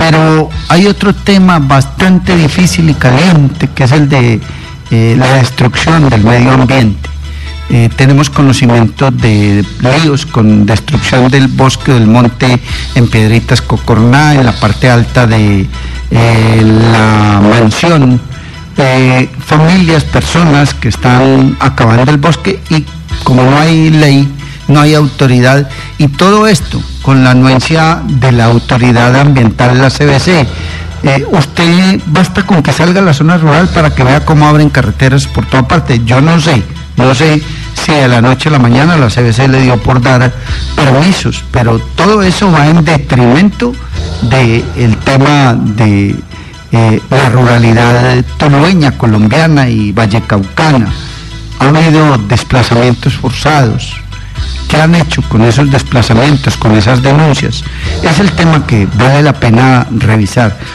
Pero hay otro tema bastante difícil y caliente, que es el de la destrucción del medio ambiente. Tenemos conocimiento de ríos con destrucción del bosque del monte en Piedritas Cocorná, en la parte alta de la mansión, familias, personas que están acabando el bosque, y como no hay ley, no hay autoridad, y todo esto con la anuencia de la autoridad ambiental, la CBC. Usted basta con que salga a la zona rural para que vea cómo abren carreteras por toda parte. Yo no sé si de la noche a la mañana la CBC le dio por dar permisos, pero todo eso va en detrimento del tema de la ruralidad tulueña, colombiana y vallecaucana. Ha habido desplazamientos forzados. ¿Qué han hecho con esos desplazamientos, con esas denuncias? Es el tema que vale la pena revisar.